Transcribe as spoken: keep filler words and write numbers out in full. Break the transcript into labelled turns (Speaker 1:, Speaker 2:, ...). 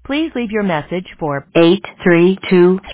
Speaker 1: Please leave your message for eight three two